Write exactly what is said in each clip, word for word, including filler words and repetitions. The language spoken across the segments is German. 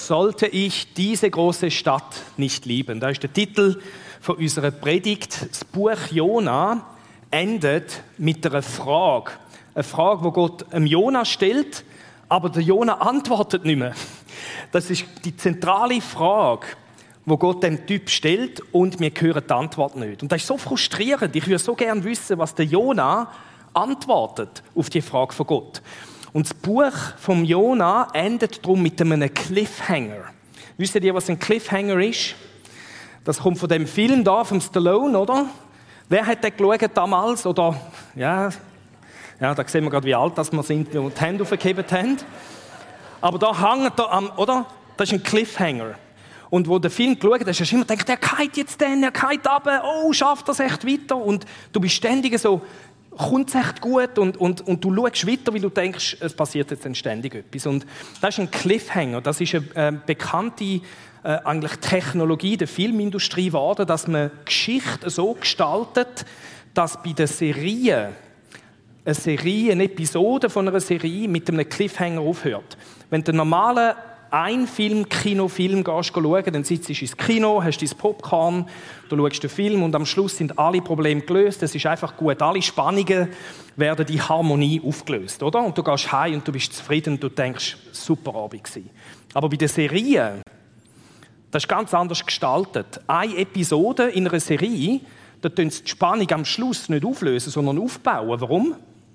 sollte ich diese große Stadt nicht lieben? Das ist der Titel von unserer Predigt. Das Buch Jona endet mit einer Frage. Eine Frage, die Gott dem Jona stellt, aber der Jona antwortet nicht mehr. Das ist die zentrale Frage, die Gott dem Typ stellt, und wir hören die Antwort nicht. Und das ist so frustrierend. Ich würde so gerne wissen, was der Jona antwortet auf die Frage von Gott. Und das Buch vom Jona endet darum mit einem Cliffhanger. Wisst ihr, was ein Cliffhanger ist? Das kommt von dem Film da, vom Stallone, oder? Wer hat den geschaut damals? Oder, ja, ja, da sehen wir gerade, wie alt das wir sind, wie wir die Hände aufgehebt haben. Aber da hängt da am, oder? Das ist ein Cliffhanger. Und wo der Film geschaut hast, hast du immer gedacht, der geht jetzt dann, er geht runter, oh, schafft das echt weiter? Und du bist ständig so, kommt es echt gut? Und, und, und du schaust weiter, weil du denkst, es passiert jetzt dann ständig etwas. Und das ist ein Cliffhanger. Das ist eine äh, bekannte äh, eigentlich Technologie der Filmindustrie geworden, dass man Geschichte so gestaltet, dass bei den Serien eine Serie, eine Episode von einer Serie mit einem Cliffhanger aufhört. Wenn der normale ein Film, Kinofilm gehst du schauen, dann sitzt du ins Kino, hast dein Popcorn, du schaust den Film und am Schluss sind alle Probleme gelöst. Es ist einfach gut. Alle Spannungen werden in Harmonie aufgelöst, oder? Und du gehst heim und du bist zufrieden und du denkst, super Abend gewesen. Aber bei den Serien, das ist ganz anders gestaltet. Eine Episode in einer Serie, da tun sie die Spannung am Schluss nicht auflösen, sondern aufbauen. Warum?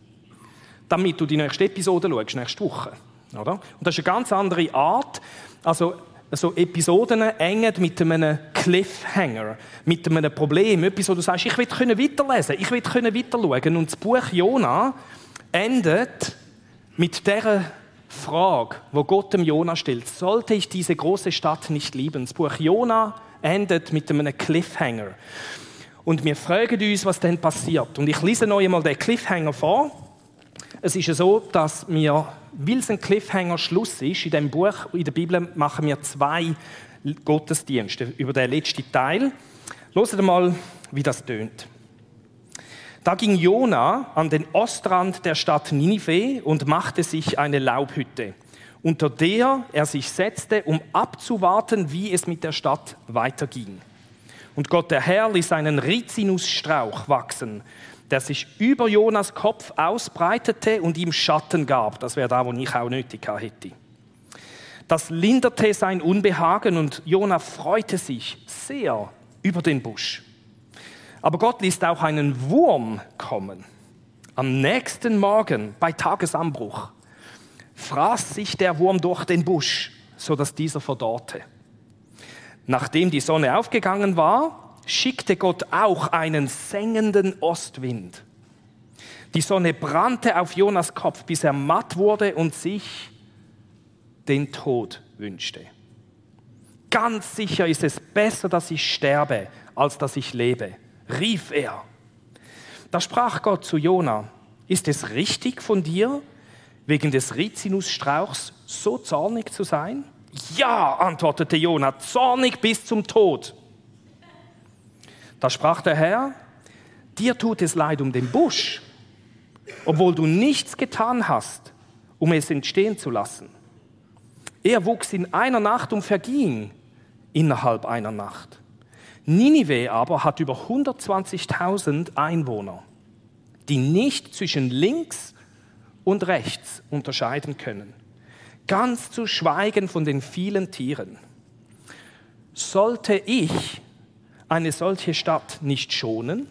Damit du die nächste Episode schaust, nächste Woche. Oder? Und das ist eine ganz andere Art. Also, so Episoden engen mit einem Cliffhanger, mit einem Problem. Etwas, wo du sagst, ich will weiterlesen, ich will weiterschauen. Und das Buch Jona endet mit dieser Frage, wo Gott dem Jona stellt. Sollte ich diese große Stadt nicht lieben? Das Buch Jona endet mit einem Cliffhanger. Und wir fragen uns, was dann passiert. Und ich lese noch einmal den Cliffhanger vor. Es ist ja so, dass wir, weil es ein Cliffhanger-Schluss ist, in diesem Buch, in der Bibel, machen wir zwei Gottesdienste über den letzten Teil. Hört mal, wie das tönt. Da ging Jona an den Ostrand der Stadt Ninive und machte sich eine Laubhütte, unter der er sich setzte, um abzuwarten, wie es mit der Stadt weiterging. Und Gott, der Herr, ließ einen Rizinusstrauch wachsen, der sich über Jonas Kopf ausbreitete und ihm Schatten gab. Das wäre da, wo ich auch nötig hätte. Das linderte sein Unbehagen und Jona freute sich sehr über den Busch. Aber Gott ließ auch einen Wurm kommen. Am nächsten Morgen, bei Tagesanbruch, fraß sich der Wurm durch den Busch, sodass dieser verdorrte. Nachdem die Sonne aufgegangen war, schickte Gott auch einen sengenden Ostwind. Die Sonne brannte auf Jonas Kopf, bis er matt wurde und sich den Tod wünschte. Ganz sicher ist es besser, dass ich sterbe, als dass ich lebe, rief er. Da sprach Gott zu Jona: Ist es richtig von dir, wegen des Rizinusstrauchs so zornig zu sein? Ja, antwortete Jona, zornig bis zum Tod. Da sprach der Herr: Dir tut es leid um den Busch, obwohl du nichts getan hast, um es entstehen zu lassen. Er wuchs in einer Nacht und verging innerhalb einer Nacht. Ninive aber hat über hundertzwanzigtausend Einwohner, die nicht zwischen links und rechts unterscheiden können, ganz zu schweigen von den vielen Tieren. Sollte ich eine solche Stadt nicht schonen?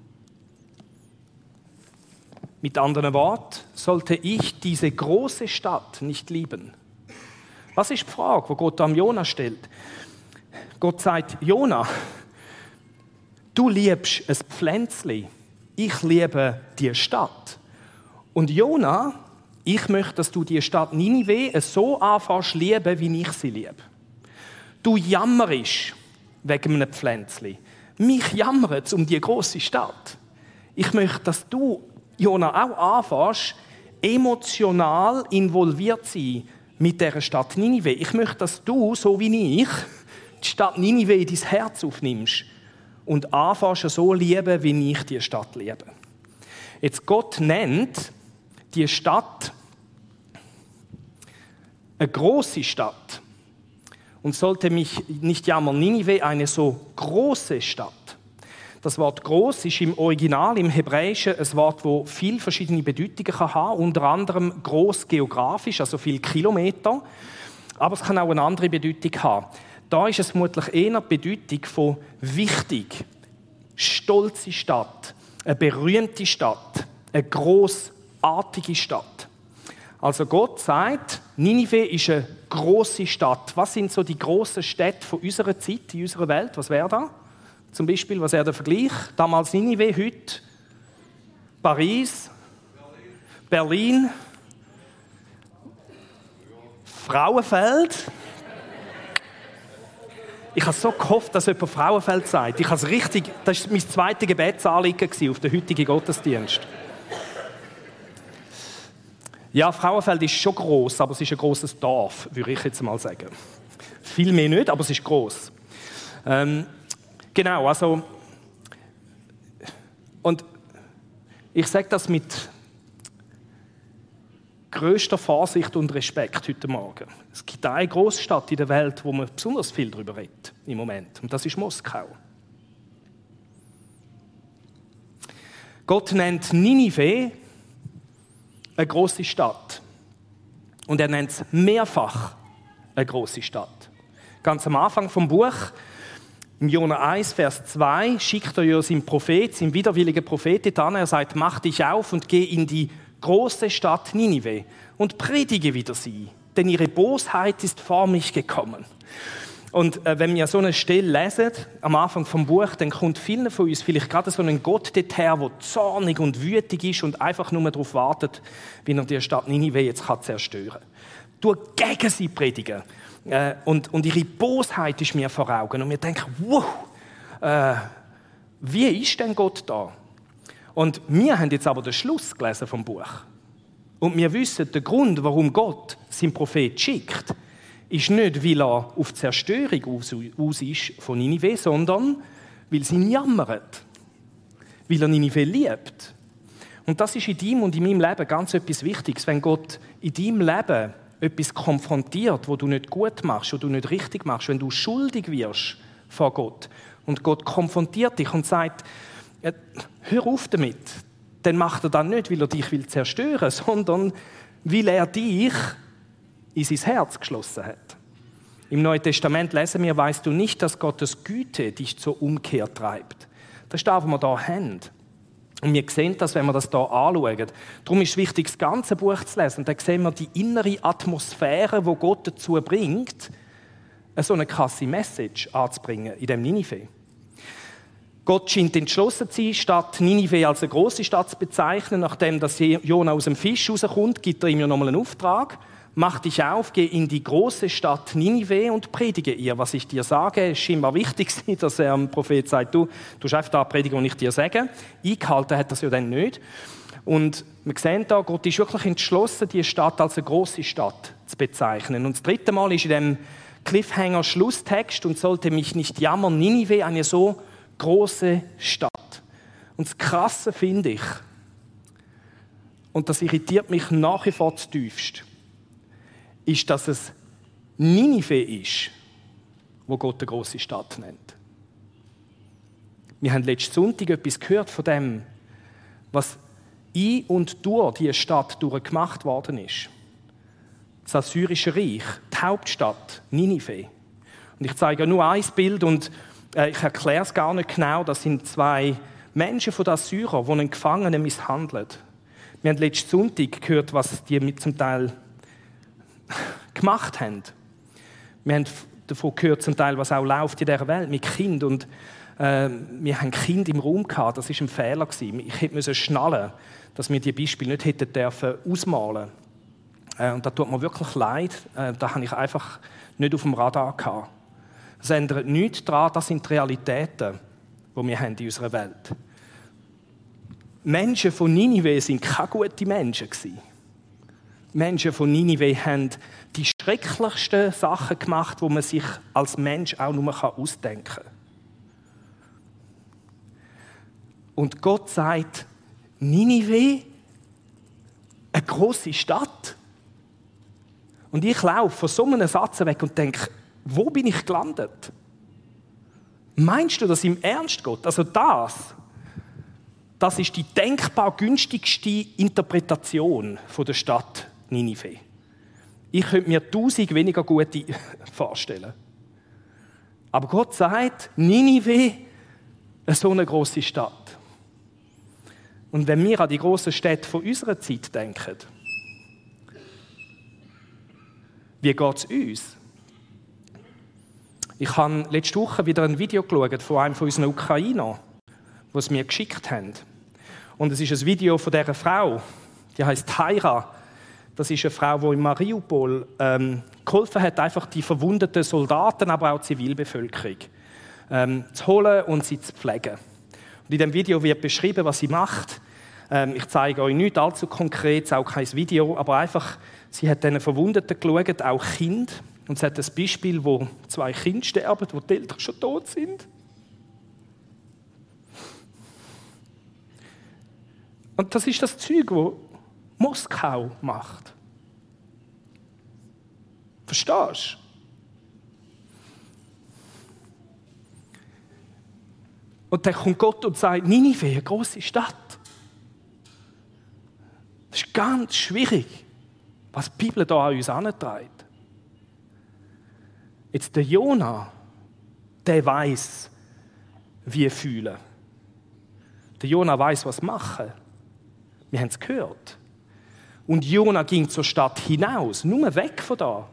Mit anderen Worten, sollte ich diese große Stadt nicht lieben? Was ist die Frage, die Gott am Jona stellt? Gott sagt: Jona, du liebst ein Pflänzli, ich liebe die Stadt. Und Jona, ich möchte, dass du die Stadt Ninive so anfängst zu lieben, wie ich sie liebe. Du jammerst wegen einem Pflänzli. Mich jammert es um die grosse Stadt. Ich möchte, dass du, Jona, auch anfängst, emotional involviert sein mit dieser Stadt Ninive. Ich möchte, dass du, so wie ich, die Stadt Ninive in dein Herz aufnimmst und anfängst so lieben, wie ich die Stadt liebe. Jetzt, Gott nennt die Stadt eine grosse Stadt. und sollte mich nicht jammern. Ninive, eine so große Stadt. Das Wort groß ist im Original, im Hebräischen, ein Wort, das viele verschiedene Bedeutungen kann haben, unter anderem groß geografisch, also viele Kilometer, aber es kann auch eine andere Bedeutung haben. Da ist es vermutlich eher die Bedeutung von wichtig, stolze Stadt, eine berühmte Stadt, eine grossartige Stadt. Also Gott sagt, Ninive ist eine grosse Stadt. Was sind so die grossen Städte von unserer Zeit, in unserer Welt? Was wäre da? Zum Beispiel, was wäre der Vergleich? Damals Ninive, heute Paris, Berlin, Berlin. Frauenfeld. Ich habe so gehofft, dass jemand Frauenfeld sagt. Ich habe es richtig, das war mein zweites Gebetsanliegen auf den heutigen Gottesdienst. Ja, Frauenfeld ist schon gross, aber es ist ein grosses Dorf, würde ich jetzt mal sagen. Viel mehr nicht, aber es ist gross. Ähm, genau, also und ich sage das mit grösster Vorsicht und Respekt heute Morgen. Es gibt eine Großstadt in der Welt, wo man besonders viel darüber redet im Moment, und das ist Moskau. Gott nennt Ninive eine große Stadt. Und er nennt es mehrfach eine große Stadt. Ganz am Anfang vom Buch, im Jona eins, Vers zwei, schickt er ja seinen Prophet, seinen widerwilligen Prophet an. Er sagt, mach dich auf und geh in die große Stadt Ninive und predige wider sie, denn ihre Bosheit ist vor mich gekommen. Und äh, wenn wir so eine Stelle lesen, am Anfang vom Buch, dann kommt vielen von uns vielleicht gerade so ein Gott dorthin, der zornig und wütig ist und einfach nur darauf wartet, wie er die Stadt Ninive jetzt kann zerstören kann. Du gegen sie predigen. Äh, und, und ihre Bosheit ist mir vor Augen. Und wir denken, wow, äh, wie ist denn Gott da? Und wir haben jetzt aber den Schluss gelesen vom Buch. Und wir wissen, der Grund, warum Gott seinen Prophet schickt, ist nicht, weil er auf die Zerstörung aus ist von Ninive, sondern weil sie ihn jammert. Weil er Ninive liebt. Und das ist in deinem und in meinem Leben ganz etwas Wichtiges. Wenn Gott in deinem Leben etwas konfrontiert, was du nicht gut machst, was du nicht richtig machst, wenn du schuldig wirst vor Gott und Gott konfrontiert dich und sagt, hör auf damit, dann macht er das nicht, weil er dich will zerstören, sondern weil er dich in sein Herz geschlossen hat. Im Neuen Testament lesen wir, weißt du nicht, dass Gottes Güte dich zur Umkehr treibt. Das ist das, was wir hier haben. Und wir sehen das, wenn wir das hier anschauen. Darum ist es wichtig, das ganze Buch zu lesen. Und dann sehen wir die innere Atmosphäre, die Gott dazu bringt, so eine krasse Message anzubringen in dem Ninive. Gott scheint entschlossen zu sein, Stadt Ninive als eine grosse Stadt zu bezeichnen. Nachdem das Jona aus dem Fisch rauskommt, gibt er ihm ja nochmal einen Auftrag. Mach dich auf, geh in die große Stadt Ninive und predige ihr, was ich dir sage. Es ist scheinbar wichtig, dass er dem Prophet sagt, du, du hast einfach das predigen, was ich dir sage. Eingehalten hat das ja dann nicht. Und wir sehen da, Gott ist wirklich entschlossen, die Stadt als eine grosse Stadt zu bezeichnen. Und das dritte Mal ist in dem Cliffhanger-Schlusstext, und sollte mich nicht jammern, Ninive, eine so große Stadt. Und das Krasse finde ich, und das irritiert mich nach wie vor zutiefst, ist, dass es Ninive ist, wo Gott eine grosse Stadt nennt. Wir haben letzten Sonntag etwas gehört von dem, was in und durch diese Stadt durchgemacht worden ist. Das Assyrische Reich, die Hauptstadt Ninive. Und ich zeige nur ein Bild und äh, ich erkläre es gar nicht genau. Das sind zwei Menschen von den Assyrern, die einen Gefangenen misshandeln. Wir haben letzten Sonntag gehört, was die mit zum Teil gemacht haben. Wir haben davon gehört, zum Teil, was auch läuft in dieser Welt mit Kindern. Und äh, wir haben Kinder im Raum gehabt. Das war ein Fehler gewesen. Ich hätte müssen schnallen, dass wir die Beispiele nicht hätten dürfen ausmalen. Äh, und das tut mir wirklich leid. Äh, da habe ich einfach nicht auf dem Radar gehabt. Das ändert nichts daran. Das sind die Realitäten, die wir haben in unserer Welt. Menschen von Ninive sind keine guten Menschen gewesen. Menschen von Ninive haben die schrecklichsten Sachen gemacht, die man sich als Mensch auch nur ausdenken kann. Und Gott sagt, Ninive, eine grosse Stadt. Und ich laufe von so einem Satz weg und denke, wo bin ich gelandet? Meinst du das im Ernst, Gott? Also das, das ist die denkbar günstigste Interpretation von der Stadt Ninive. Ich könnte mir tausend weniger gute vorstellen. Aber Gott sagt, Ninive, so eine grosse Stadt. Und wenn wir an die grossen Städte von unserer Zeit denken, wie geht es uns? Ich habe letzte Woche wieder ein Video geschaut von einem von unseren Ukrainern, das sie mir geschickt haben. Und es ist ein Video von dieser Frau, die heisst Taira. Das ist eine Frau, die in Mariupol ähm, geholfen hat, einfach die verwundeten Soldaten, aber auch die Zivilbevölkerung ähm, zu holen und sie zu pflegen. Und in diesem Video wird beschrieben, was sie macht. Ähm, ich zeige euch nicht allzu konkret, auch kein Video, aber einfach, sie hat diesen Verwundeten geschaut, auch Kinder. Und es hat ein Beispiel, wo zwei Kinder sterben, wo die Eltern schon tot sind. Und das ist das Zeug, das Moskau macht. Verstehst du? Und dann kommt Gott und sagt, Ninive, eine grosse Stadt. Das ist ganz schwierig, was die Bibel da an uns herantreibt. Jetzt der Jona, der weiss, wie fühlen. Der Jona weiss, was machen. Wir haben es gehört. Und Jona ging zur Stadt hinaus, nur weg von da.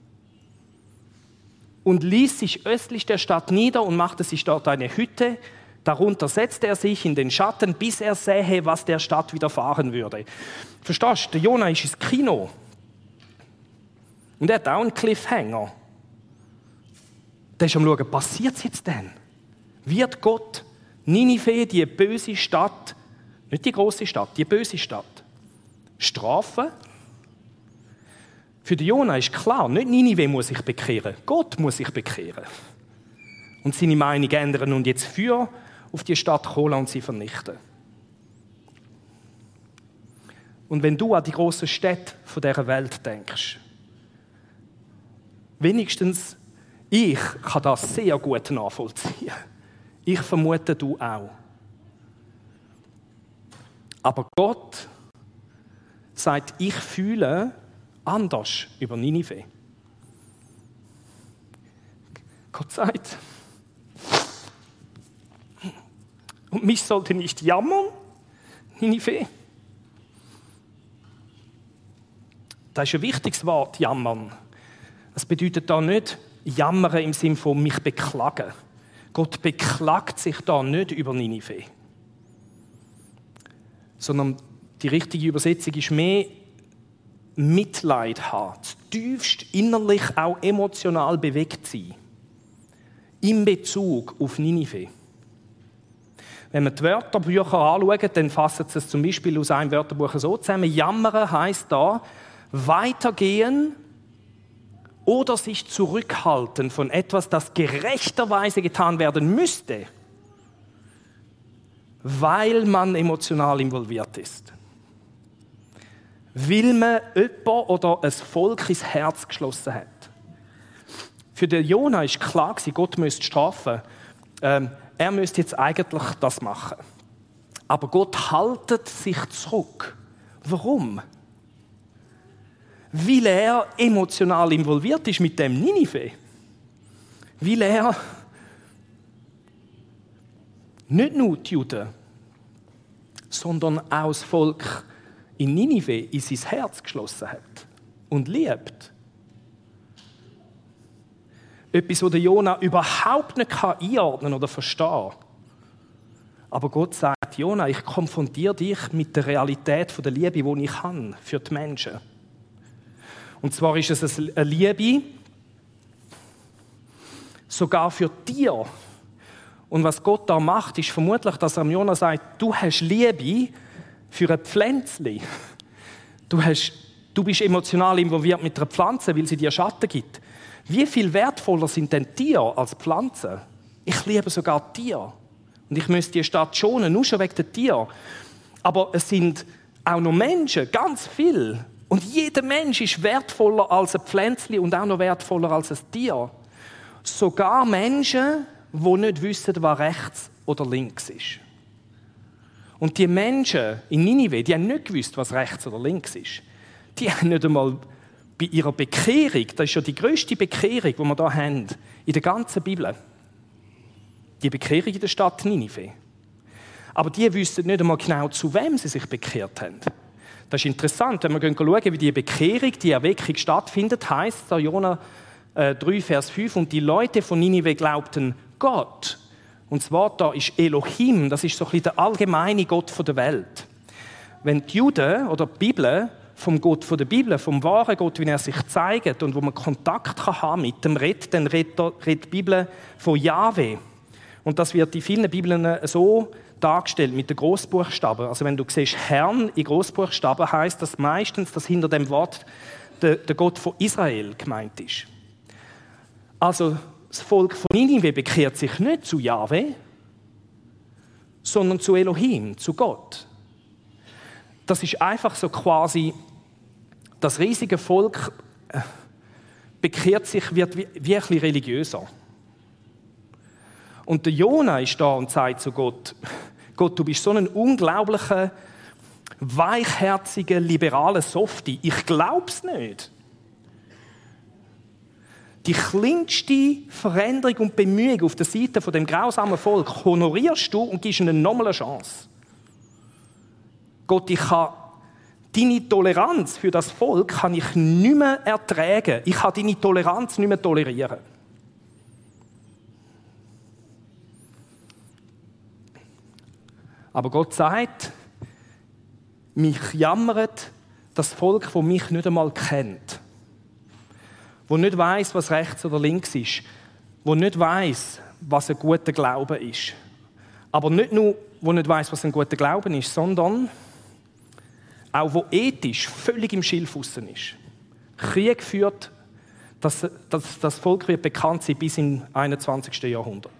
Und ließ sich östlich der Stadt nieder und machte sich dort eine Hütte. Darunter setzte er sich in den Schatten, bis er sähe, was der Stadt widerfahren würde. Verstehst du, der Jona ist ins Kino. Und er hat auch einen Cliffhanger. Der ist am Schauen, passiert es jetzt denn? Wird Gott Ninive, die böse Stadt, nicht die große Stadt, die böse Stadt, strafen? Für den Jona ist klar, nicht Ninive muss sich bekehren, Gott muss sich bekehren. Und seine Meinung ändern und jetzt Feuer auf die Stadt holen und sie vernichten. Und wenn du an die grossen Städte dieser Welt denkst, wenigstens ich kann das sehr gut nachvollziehen. Ich vermute, du auch. Aber Gott sagt, ich fühle anders über Ninive. Gott sagt, und mich sollte nicht jammern, Ninive. Das ist ein wichtiges Wort, jammern. Das bedeutet da nicht jammern im Sinne von mich beklagen. Gott beklagt sich da nicht über Ninive. Sondern die richtige Übersetzung ist mehr Mitleid haben, tiefst innerlich auch emotional bewegt sein. In Bezug auf Ninive. Wenn wir die Wörterbücher anschauen, dann fassen sie es zum Beispiel aus einem Wörterbuch so zusammen. Jammern heisst da, weitergehen oder sich zurückhalten von etwas, das gerechterweise getan werden müsste, weil man emotional involviert ist. Weil man jemand oder ein Volk ins Herz geschlossen hat. Für den Jona war klar, Gott müsste strafen. Ähm, er müsste jetzt eigentlich das machen. Aber Gott haltet sich zurück. Warum? Weil er emotional involviert ist mit dem Ninive. Weil er nicht nur die Juden, sondern auch das Volk in Ninive in sein Herz geschlossen hat und liebt. Etwas, das der Jona überhaupt nicht einordnen oder verstehen kann. Aber Gott sagt, Jona, ich konfrontiere dich mit der Realität der Liebe, die ich habe für die Menschen. Und zwar ist es eine Liebe sogar für Tiere. Und was Gott da macht, ist vermutlich, dass er Jona sagt, du hast Liebe für ein Pflänzchen. Du, hast, du bist emotional involviert mit einer Pflanze, weil sie dir Schatten gibt. Wie viel wertvoller sind denn Tiere als Pflanzen? Ich liebe sogar Tiere. Und ich müsste die Stadt schonen, nur schon wegen der Tiere. Aber es sind auch noch Menschen, ganz viel. Und jeder Mensch ist wertvoller als ein Pflänzchen und auch noch wertvoller als ein Tier. sogar Menschen, die nicht wissen, was rechts oder links ist. Und die Menschen in Ninive, die haben nicht gewusst, was rechts oder links ist. Die haben nicht einmal bei ihrer Bekehrung, das ist ja die grösste Bekehrung, die wir hier haben, in der ganzen Bibel, die Bekehrung in der Stadt Ninive. Aber die wüssten nicht einmal genau, zu wem sie sich bekehrt haben. Das ist interessant, wenn wir schauen, wie die Bekehrung, die Erweckung stattfindet, heisst es, Jona drei, Vers fünf, und die Leute von Ninive glaubten Gott. Und das Wort da ist Elohim, das ist so ein bisschen der allgemeine Gott der Welt. Wenn die Juden oder die Bibel vom Gott der Bibel, vom wahren Gott, wie er sich zeigt und wo man Kontakt haben kann mit dem redet, dann redet die Bibel von Jahwe. Und das wird in vielen Bibeln so dargestellt mit den Großbuchstaben. Also wenn du siehst, Herrn in Großbuchstaben, heißt das meistens, dass hinter dem Wort der, der Gott von Israel gemeint ist. Also das Volk von Ninive bekehrt sich nicht zu Jahwe, sondern zu Elohim, zu Gott. Das ist einfach so quasi, das riesige Volk bekehrt sich, wird wirklich religiöser. Und der Jona ist da und sagt zu Gott, Gott, du bist so ein unglaublicher, weichherziger, liberaler Softie. Ich glaub's nicht. Die kleinste Veränderung und Bemühung auf der Seite von dem grausamen Volk honorierst du und gibst ihnen nochmal eine Chance. Gott, ich kann deine Toleranz für das Volk kann ich nicht mehr ertragen. Ich kann deine Toleranz nicht mehr tolerieren. Aber Gott sagt, mich jammert das Volk, das mich nicht einmal kennt. Wo nicht weiss, was rechts oder links ist. Wo nicht weiss, was ein guter Glaube ist. Aber nicht nur, wo nicht weiss, was ein guter Glaube ist, sondern auch wo ethisch völlig im Schilfaussen ist. Krieg führt, dass das, das Volk wird bekannt sein bis im einundzwanzigsten Jahrhundert.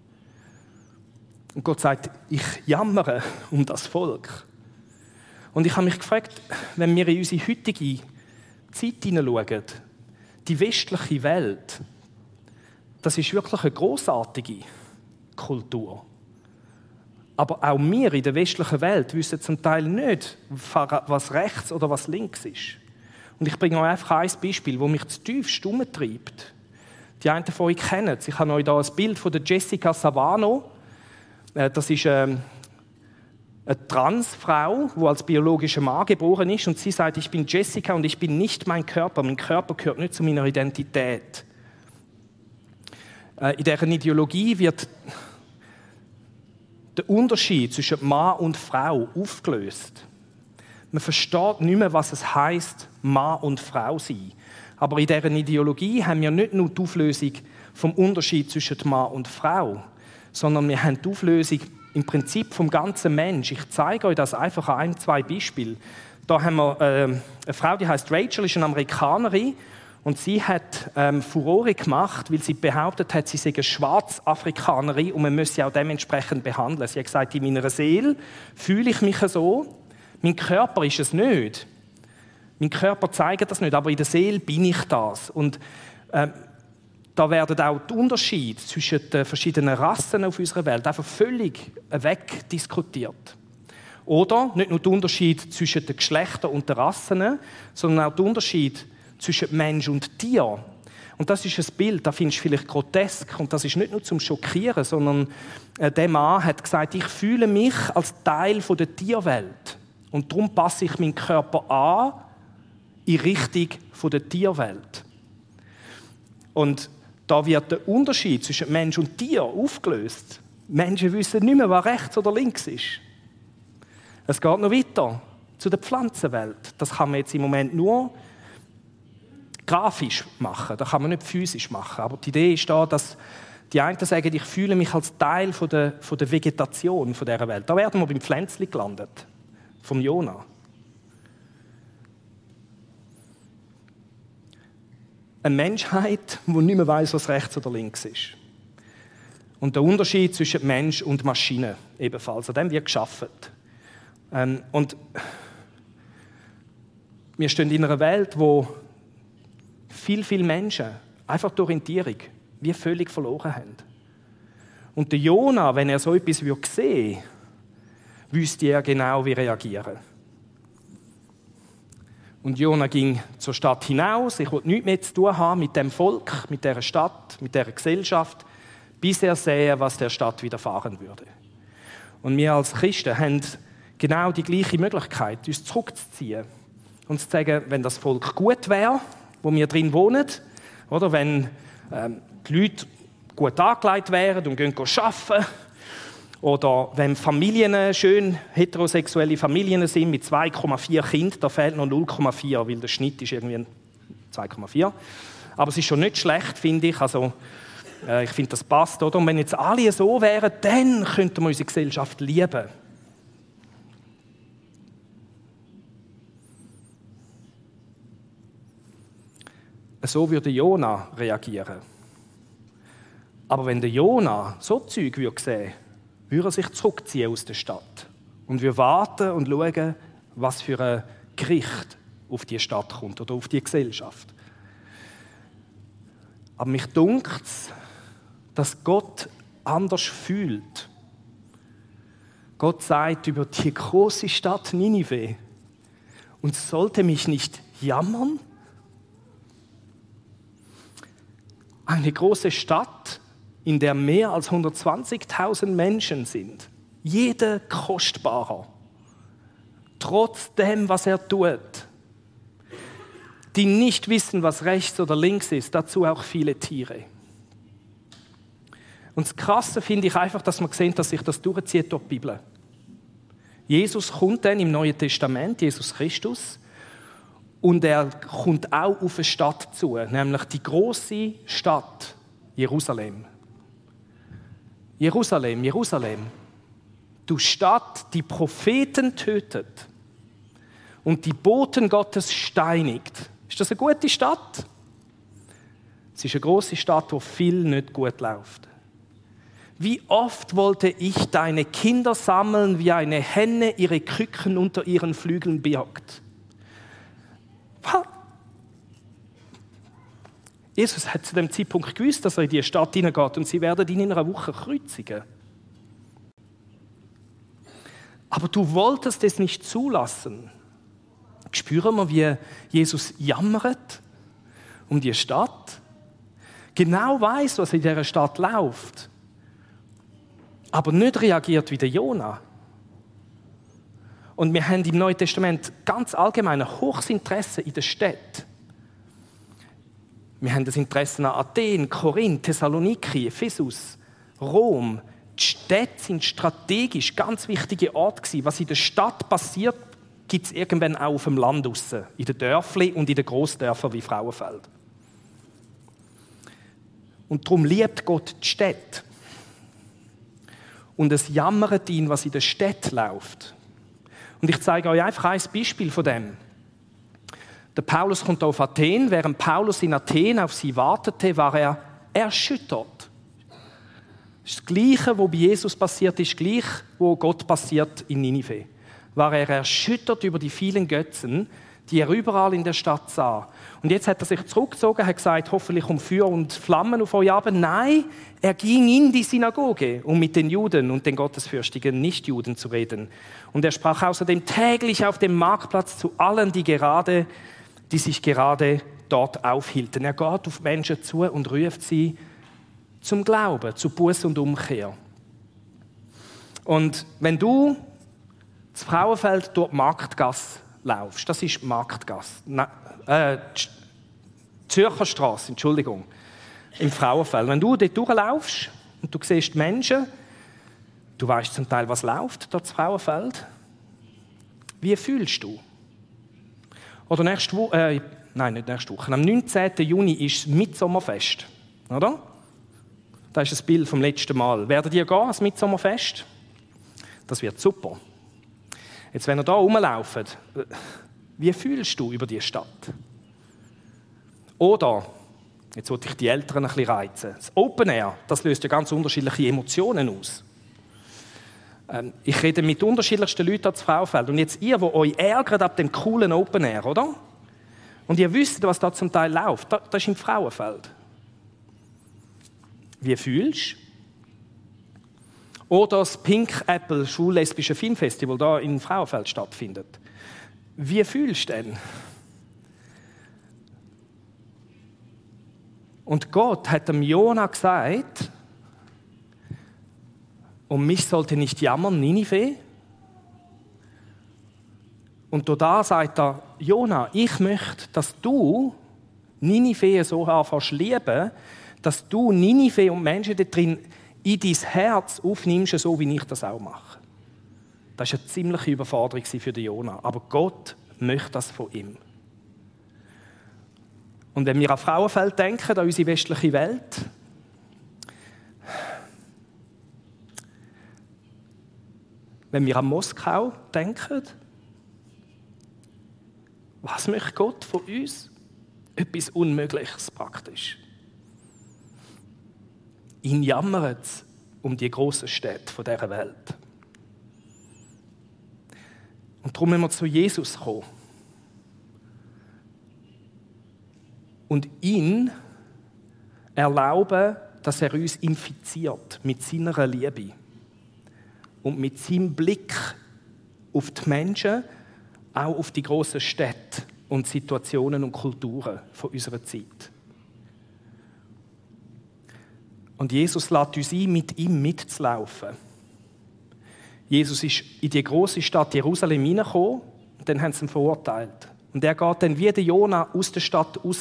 Und Gott sagt, ich jammere um das Volk. Und ich habe mich gefragt, wenn wir in unsere heutige Zeit hineinschauen, die westliche Welt, das ist wirklich eine grossartige Kultur. Aber auch wir in der westlichen Welt wissen zum Teil nicht, was rechts oder was links ist. Und ich bringe euch einfach ein Beispiel, das mich zutiefst umtreibt. Die einen von euch kennen es. Ich habe euch hier ein Bild von der Jessica Savano. Das ist eine Transfrau, die als biologischer Mann geboren ist. Und sie sagt, ich bin Jessica und ich bin nicht mein Körper. Mein Körper gehört nicht zu meiner Identität. In deren Ideologie wird der Unterschied zwischen Mann und Frau aufgelöst. Man versteht nicht mehr, was es heisst, Mann und Frau sein. Aber in deren Ideologie haben wir nicht nur die Auflösung vom Unterschied zwischen Mann und Frau, sondern wir haben die Auflösung im Prinzip vom ganzen Mensch. Ich zeige euch das einfach an ein, zwei Beispielen. Da haben wir äh, eine Frau, die heißt Rachel, ist eine Amerikanerin. Und sie hat ähm, Furore gemacht, weil sie behauptet hat, sie sei eine Schwarzafrikanerin und man müsse sie auch dementsprechend behandeln. Sie hat gesagt, in meiner Seele fühle ich mich so, mein Körper ist es nicht. Mein Körper zeigt das nicht, aber in der Seele bin ich das. Und äh, da werden auch die Unterschiede zwischen den verschiedenen Rassen auf unserer Welt einfach völlig wegdiskutiert. Oder nicht nur der Unterschied zwischen den Geschlechtern und den Rassen, sondern auch der Unterschied zwischen Mensch und Tier. Und das ist ein Bild, das findest du vielleicht grotesk. Und das ist nicht nur zum Schockieren, sondern äh, der Mann hat gesagt, ich fühle mich als Teil von der Tierwelt. Und darum passe ich meinen Körper an in Richtung von der Tierwelt. Und da wird der Unterschied zwischen Mensch und Tier aufgelöst. Menschen wissen nicht mehr, was rechts oder links ist. Es geht noch weiter zu der Pflanzenwelt. Das kann man jetzt im Moment nur grafisch machen, das kann man nicht physisch machen. Aber die Idee ist da, dass die einen sagen, ich fühle mich als Teil von der, von der Vegetation von dieser Welt. Da werden wir beim Pflänzli gelandet, vom Jona. Eine Menschheit, die nicht mehr weiss, was rechts oder links ist. Und der Unterschied zwischen Mensch und Maschine ebenfalls, an dem wird geschaffen. Ähm, und wir stehen in einer Welt, wo viel, viele Menschen einfach die Orientierung wie völlig verloren haben. Und der Jona, wenn er so etwas sehen würde, wüsste er genau, wie reagieren. Und Jona ging zur Stadt hinaus. Ich wollte nichts mehr zu tun haben mit dem Volk, mit dieser Stadt, mit dieser Gesellschaft, bis er sähe, was der Stadt widerfahren würde. Und wir als Christen haben genau die gleiche Möglichkeit, uns zurückzuziehen und zu sagen, wenn das Volk gut wäre, wo wir drin wohnen, oder wenn ähm, die Leute gut angelegt wären und gehen arbeiten, oder wenn Familien schön heterosexuelle Familien sind mit zwei Komma vier Kindern, da fehlt noch null Komma vier, weil der Schnitt ist irgendwie zwei Komma vier. Aber es ist schon nicht schlecht, finde ich. Also, äh, ich finde, das passt. Oder? Und wenn jetzt alle so wären, dann könnten wir unsere Gesellschaft lieben. So würde Jona reagieren. Aber wenn der Jona so Zeug würde sehen, würde er sich zurückziehen aus der Stadt und würde warten und schauen, was für ein Gericht auf die Stadt kommt oder auf die Gesellschaft. Aber mich dunkt es, dass Gott anders fühlt. Gott sagt über die große Stadt Ninive: Und sollte mich nicht jammern? Eine große Stadt, in der mehr als hundertzwanzigtausend Menschen sind. Jeder kostbarer. Trotz dem, was er tut. Die nicht wissen, was rechts oder links ist. Dazu auch viele Tiere. Und das Krasse finde ich einfach, dass man sehen, dass sich das durchzieht durch die Bibel. Jesus kommt dann im Neuen Testament, Jesus Christus, und er kommt auch auf eine Stadt zu, nämlich die große Stadt Jerusalem. Jerusalem, Jerusalem, du Stadt, die Propheten tötet und die Boten Gottes steinigt. Ist das eine gute Stadt? Es ist eine große Stadt, wo viel nicht gut läuft. Wie oft wollte ich deine Kinder sammeln, wie eine Henne ihre Küken unter ihren Flügeln birgt. Jesus hat zu dem Zeitpunkt gewusst, dass er in die Stadt hineingeht und sie werden ihn in einer Woche kreuzigen. Aber du wolltest es nicht zulassen. Spüren wir, wie Jesus jammert um die Stadt? Genau weiß, was in dieser Stadt läuft. Aber nicht reagiert wie der Jona. Und wir haben im Neuen Testament ganz allgemein ein hohes Interesse in der Stadt. Wir haben das Interesse an Athen, Korinth, Thessaloniki, Ephesus, Rom. Die Städte sind strategisch ganz wichtige Orte gewesen. Was in der Stadt passiert, gibt es irgendwann auch auf dem Land draussen, in den Dörfern und in den Grossdörfern wie Frauenfeld. Und darum liebt Gott die Städte. Und es jammert ihn, was in der Stadt läuft. Und ich zeige euch einfach ein Beispiel von dem. Der Paulus kommt auf Athen. Während Paulus in Athen auf sie wartete, war er erschüttert. Das Gleiche, was bei Jesus passiert ist, gleich, was Gott passiert in Ninive. War er erschüttert über die vielen Götzen, die er überall in der Stadt sah. Und jetzt hat er sich zurückgezogen, hat gesagt, hoffentlich kommt Feuer und Flammen auf euch ab. Nein, er ging in die Synagoge, um mit den Juden und den gottesfürchtigen Nichtjuden zu reden. Und er sprach außerdem täglich auf dem Marktplatz zu allen, die gerade, die sich gerade dort aufhielten. Er geht auf Menschen zu und ruft sie zum Glauben, zu Buß und Umkehr. Und wenn du das Frauenfeld durch die Marktgasse laufst, das ist Marktgasse, Na, äh, Zürcher Straße, Entschuldigung, im Frauenfeld. Wenn du dort durchlaufst und du siehst Menschen, du weißt zum Teil, was läuft dort das Frauenfeld, wie fühlst du? Oder nächste Woche, äh, nein, nicht nächste Woche, am neunzehnten Juni ist das Mitsommerfest, oder? Das ist das Bild vom letzten Mal. Werdet ihr gehen, das Mitsommerfest? Das wird super. Jetzt, wenn ihr da rumlauft, wie fühlst du über die Stadt? Oder, jetzt wollte ich die Eltern ein bisschen reizen, das Open Air, das löst ja ganz unterschiedliche Emotionen aus. Ähm, ich rede mit unterschiedlichsten Leuten ans Frauenfeld. Und jetzt ihr, die euch ärgert ab dem coolen Open Air, oder? Und ihr wisst, was da zum Teil läuft, das ist im Frauenfeld. Wie fühlst du? Oder das Pink Apple Schwul-Lesbische Filmfestival da in Frauenfeld stattfindet. Wie fühlst du denn? Und Gott hat dem Jona gesagt, um mich sollte nicht jammern, Ninive. Und da sagt er, Jona, ich möchte, dass du Ninive so anfängst zu lieben, dass du Ninive und Menschen da drin in dein Herz aufnimmst, so wie ich das auch mache. Das war eine ziemliche Überforderung für den Jona. Aber Gott möchte das von ihm. Und wenn wir an Frauenfeld denken, an unsere westliche Welt, wenn wir an Moskau denken, was möchte Gott von uns? Etwas Unmögliches praktisch. Ihn jammert es um die grossen Städte dieser Welt. Und darum müssen wir zu Jesus kommen. Und ihn erlauben, dass er uns infiziert mit seiner Liebe und mit seinem Blick auf die Menschen, auch auf die grossen Städte und Situationen und Kulturen von unserer Zeit. Und Jesus lädt uns ein, mit ihm mitzulaufen. Jesus ist in die grosse Stadt Jerusalem hineingekommen und dann haben sie ihn verurteilt. Und er geht dann wie der Jona aus der Stadt raus.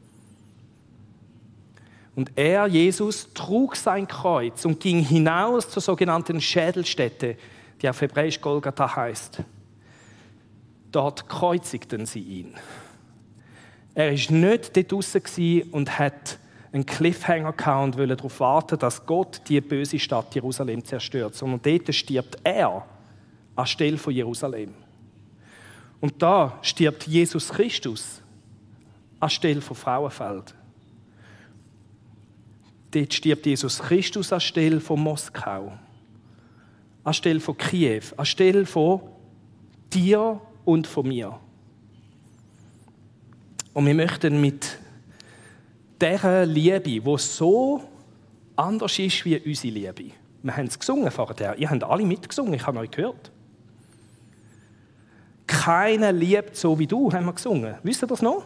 Und er, Jesus, trug sein Kreuz und ging hinaus zur sogenannten Schädelstätte, die auf Hebräisch Golgatha heißt. Dort kreuzigten sie ihn. Er war nicht dort draussen und hat einen Cliffhanger gehabt und wollte darauf warten, dass Gott die böse Stadt Jerusalem zerstört. Sondern dort stirbt er anstelle von Jerusalem. Und da stirbt Jesus Christus anstelle von Frauenfeld. Dort stirbt Jesus Christus anstelle von Moskau, anstelle von Kiew, anstelle von dir und von mir. Und wir möchten mit dieser Liebe, die so anders ist wie unsere Liebe. Wir haben es gesungen vorher. Ihr habt alle mitgesungen, ich habe euch gehört. Keiner liebt so wie du, haben wir gesungen. Wisst ihr das noch?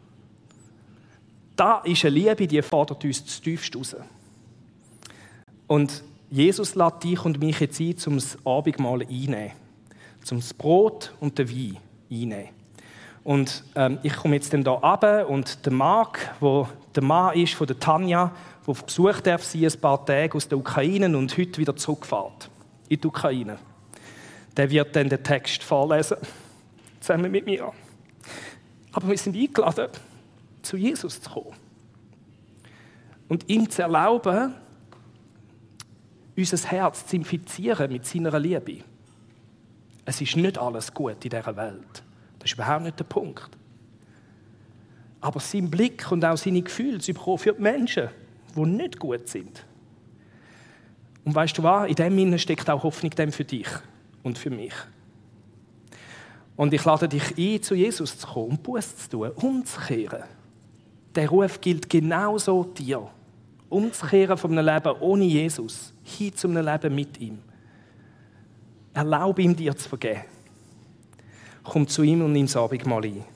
Da ist eine Liebe, die fordert uns das Tiefste raus. Und Jesus lädt dich und mich jetzt ein, um das Abendmahl einzunehmen. Um das Brot und den Wein einzunehmen. Und ähm, ich komme jetzt dann hier runter und der Marc, der der Mann ist von der Tanja, der auf Besuch darf sein, ein paar Tage aus der Ukraine und heute wieder zurückfährt in die Ukraine. Der wird dann den Text vorlesen, zusammen mit mir. Aber wir sind eingeladen, zu Jesus zu kommen. Und ihm zu erlauben, unser Herz zu infizieren mit seiner Liebe. Es ist nicht alles gut in dieser Welt. Das ist überhaupt nicht der Punkt. Aber sein Blick und auch seine Gefühle zu bekommen für die Menschen, die nicht gut sind. Und weißt du was? In dem Innen steckt auch Hoffnung für dich und für mich. Und ich lade dich ein, zu Jesus zu kommen und Buße zu tun, umzukehren. Der Ruf gilt genauso dir. Umzukehren von einem Leben ohne Jesus hin zu einem Leben mit ihm. Erlaube ihm, dir zu vergeben. Komm zu ihm und nimm das Abendmahl ein.